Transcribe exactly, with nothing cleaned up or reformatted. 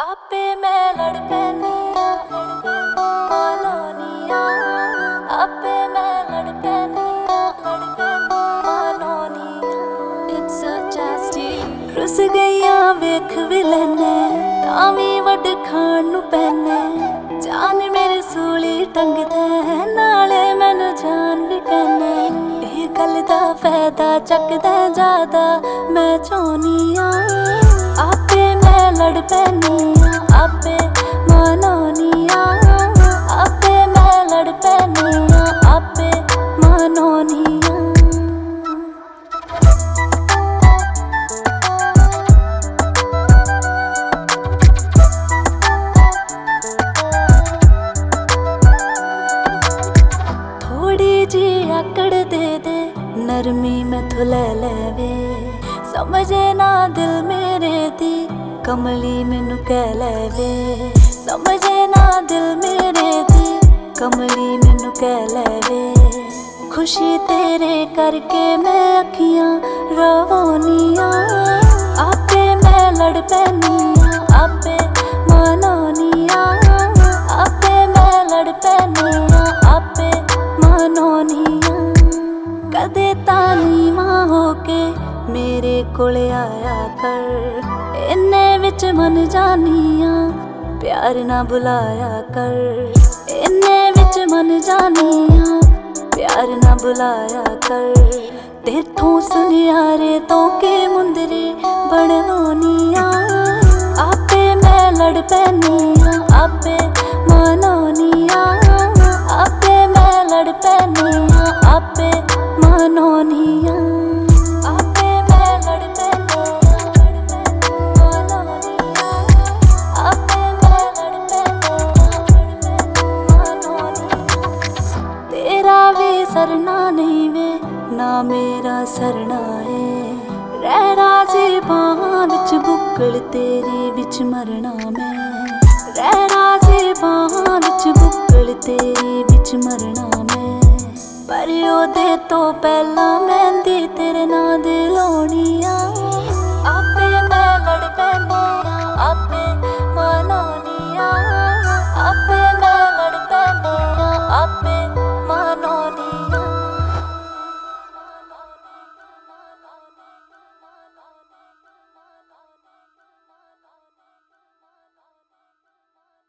आपे मैं लड़ पैनी मानो नी आपे मैं लड़ पैनी मानो नी It's so tasty रुस गईया वेख भी लैने तावी वड खाण नू पैने जान मेरे सूली टंगदे नाले मैनू जान भी कहने ਇਹ ਗੱਲ ਦਾ ਫਾਇਦਾ ਚੱਕਦਾ ਜ਼ਿਆਦਾ ਮੈਂ ਚਾਹੁੰਦੀ ਆ ਆਪੇ ਮੈਂ ਲੜ ਪੈਨੀ ਆ ਆਪੇ ਮਨਾਉਣੀ ਆ ਆਪੇ ਮੈਂ ਲੜ ਪੈਨੀ ਆ ਆਪੇ ਮਨਾਉਣੀ ਆ ਥੋੜੀ ਜੀ ਆਕੜ ਦੇ ਦੇ नरमी मैथों ले ले समझे ना दिल मेरे दी कमली मैनू कह ले समझे ना दिल मेरे दी कमली मैनू कह ले खुशी तेरे करके मैं अखियां रवानिया आपे मैं लड़ पैनी आपे मनाउनिया आपे मैं लड़ पैनी आपे मनाउनिया कदे तानी मां होके मेरे कोले आया कर इन्ने विच मन जानिया प्यार ना बुलाया कर इन्ने विच मन जानिया प्यार ना बुलाया कर तेथों सुनियारे तो के मुंदरे बनवानिया आपे मैं लड़ पैनी आपे मनाउनिया आपे मैं लड़ पैनी आपे मनाउनिया आपे मैं लड़ पैनी मनाउनिया आपे मैं लड़ पैनी मनाउनिया तेरा भी सरना नहीं वे ना मेरा सरना है रह राजी बाहां विच बुक्कल तेरी विच मरना मैं रह राजी बाहां विच बुक्कल तेरी विच मरना मैं पर ओदे तो पहला मैं